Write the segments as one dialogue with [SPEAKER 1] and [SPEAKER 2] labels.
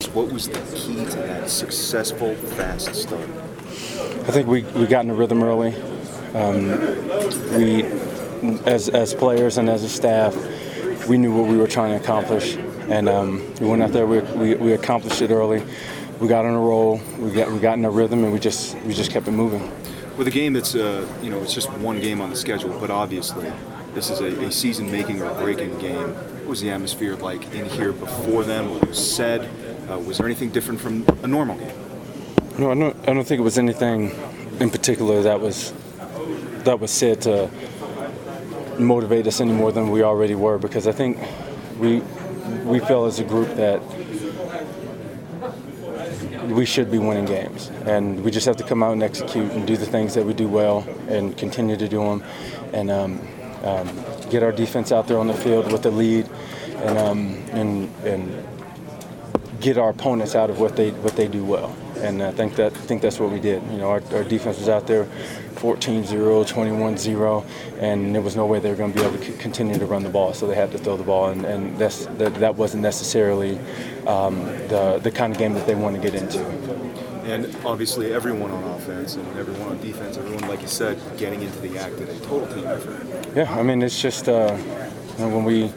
[SPEAKER 1] what was the key to that successful, fast start?
[SPEAKER 2] I think we got in the rhythm early. We, as players and as a staff, we knew what we were trying to accomplish, and we went out there. We accomplished it early. We got on a roll. We got in a rhythm, and we just kept it moving.
[SPEAKER 1] With a game that's it's just one game on the schedule, but obviously this is a season-making or breaking game. What was the atmosphere like in here before then? What was said? Was there anything different from a normal game?
[SPEAKER 2] No, I don't think it was anything in particular that was said to motivate us any more than we already were, because I think we feel as a group that we should be winning games, and we just have to come out and execute and do the things that we do well and continue to do them, and get our defense out there on the field with the lead, and get our opponents out of what they do well. And I think that's what we did. Our defense was out there 14-0, 21-0, and there was no way they were going to be able to continue to run the ball, so they had to throw the ball, and that wasn't necessarily the kind of game that they want to get into.
[SPEAKER 1] And obviously everyone on offense and everyone on defense, everyone, like you said, getting into the act, a total team effort.
[SPEAKER 2] Yeah, I mean, it's just when we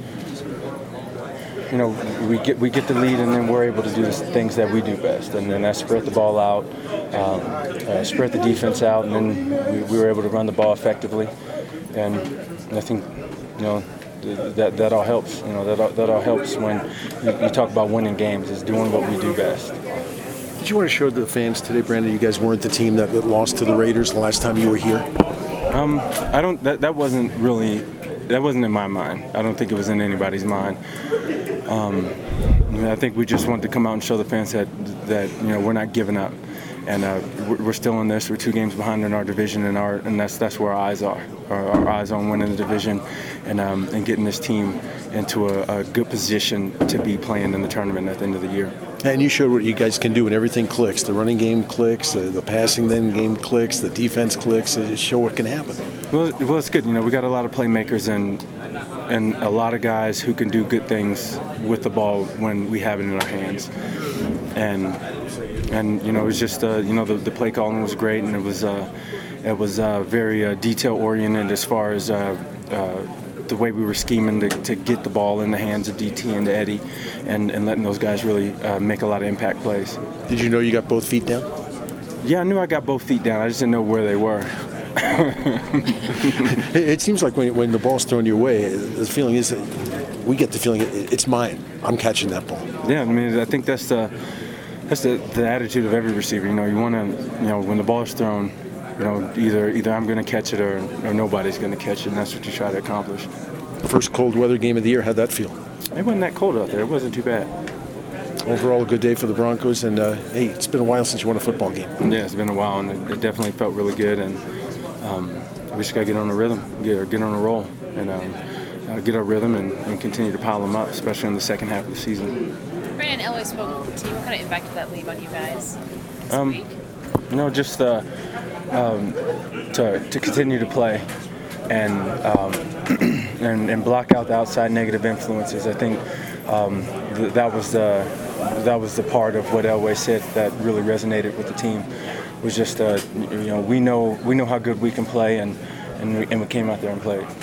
[SPEAKER 2] get the lead, and then we're able to do the things that we do best, and then that's spread the ball out, spread the defense out, and then we were able to run the ball effectively, and I think that all helps. That all helps when you talk about winning games, is doing what we do best.
[SPEAKER 3] Did you want to show the fans today, Brandon, you guys weren't the team that lost to the Raiders the last time you were here?
[SPEAKER 2] I don't. That wasn't in my mind. I don't think it was in anybody's mind. I think we just wanted to come out and show the fans that we're not giving up, and we're still in this. We're 2 games behind in our division, and that's where our eyes are. Our eyes on winning the division, and getting this team into a good position to be playing in the tournament at the end of the year.
[SPEAKER 3] And you showed what you guys can do when everything clicks. The running game clicks, the passing game clicks, the defense clicks. Show what can happen.
[SPEAKER 2] Well, it's good. We got a lot of playmakers and a lot of guys who can do good things with the ball when we have it in our hands. And it was just the play calling was great, and it was very detail oriented as far as the way we were scheming to get the ball in the hands of DT and Eddie, and letting those guys really make a lot of impact plays.
[SPEAKER 3] Did you know you got both feet down?
[SPEAKER 2] Yeah, I knew I got both feet down. I just didn't know where they were.
[SPEAKER 3] It seems like when the ball's thrown your way, the feeling is that we get the feeling it's mine. I'm catching that ball.
[SPEAKER 2] Yeah, I mean, I think that's the attitude of every receiver. You want to, when the ball is thrown, either I'm going to catch it or nobody's going to catch it, and that's what you try to accomplish.
[SPEAKER 3] First cold weather game of the year, how'd that feel?
[SPEAKER 2] It wasn't that cold out there. It wasn't too bad.
[SPEAKER 3] Overall, a good day for the Broncos, and hey, it's been a while since you won a football game.
[SPEAKER 2] Yeah, it's been a while, and it definitely felt really good, and we just got to get on a rhythm, get on a roll, and get our rhythm and continue to pile them up, especially in the second half of the season.
[SPEAKER 4] Brandon Elway spoke with the team. What kind of impact did that leave on you guys this week?
[SPEAKER 2] Just to continue to play and block out the outside negative influences. I think that was the part of what Elway said that really resonated with the team. Was just we know how good we can play, and we came out there and played.